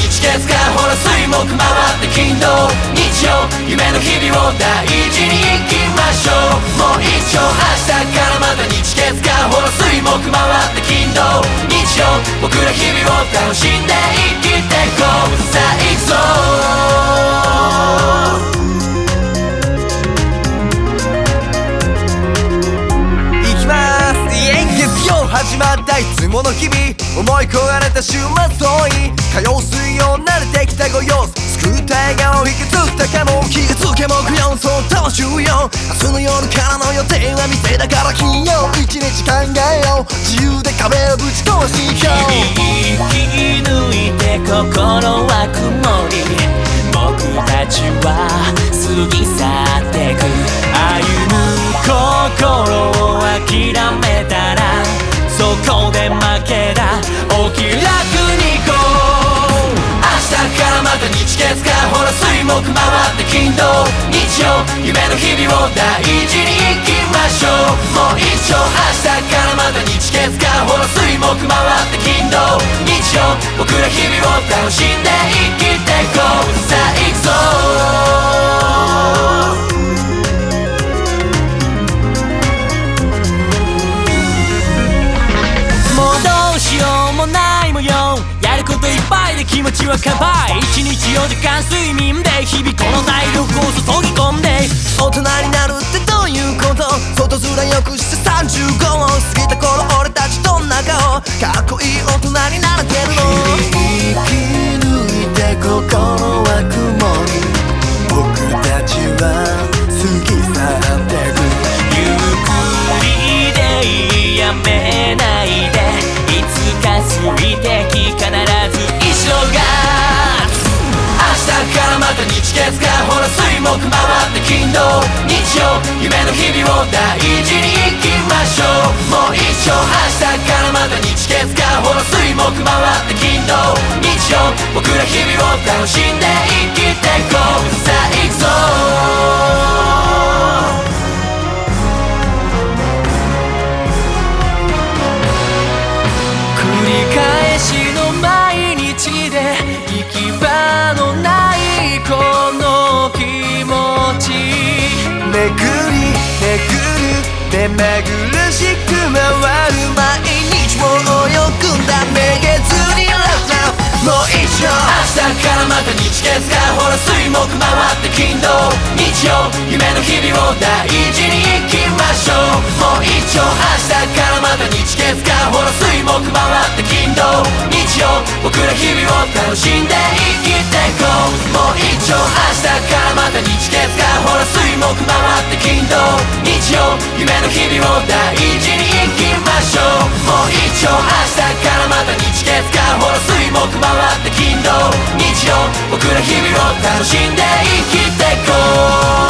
日月火ほら水木回って金土日曜夢の日々を大事に生きましょう。もう一丁明日からまた日月火ほら水木回って金土日曜僕ら日々を楽しんで生きてこう。さあ行くぞ始まったいつもの日々思い焦がれた週末に火曜水曜慣れてきたご様子救った笑顔引きずったかも気がつけもくよそうと14明日の夜からの予定は店だから金曜一日考えよう自由で壁をぶち壊しよう引き抜いて心は曇り僕たちは過ぎ去ってく歩む心を諦めたらそこで負けだお気楽に行こう。明日からまた日月火ほら水木回って金土日曜夢の日々を大事に生きましょう。もう一丁明日からまた日月火ほら水木回って金土日曜僕ら日々を楽しんで生きてこう。さあ行くぞ気持ちは乾杯1日4時間睡眠で日々この体力を注ぎ込んで大人になるってどういうこと外面よくして35を過ぎた頃俺たちどんな顔かっこいい大人になれてるの引き抜いて心は曇り僕たちは過ぎ去ってくゆっくりでいいやめないでいつか水滴必ず明日からまた日月火ほら水木回って金土日曜夢の日々を大事に生きましょう。もう一丁明日からまた日月火ほら水木回って金土日曜僕ら日々を楽しんで生きてこう。さあ行くぞ繰り返しの毎日で行き場のないこの気持ちめぐりめぐる目まぐるしく回る毎日を泳ぐんだめげずにラブもう一丁明日からまた日月火ほら水木回って金土日曜夢の日々を大事に生きましょう。もう一丁明日からまた日月火ほら水木回って金土日曜僕ら日々を楽しんで生きてこう。もう一丁明日からまた日月火ほら水木回って金土日曜夢の日々を大事に生きましょう。もう一丁明日からまた日月火ほら水木回って金土日曜僕ら日々を楽しんで生きてこう。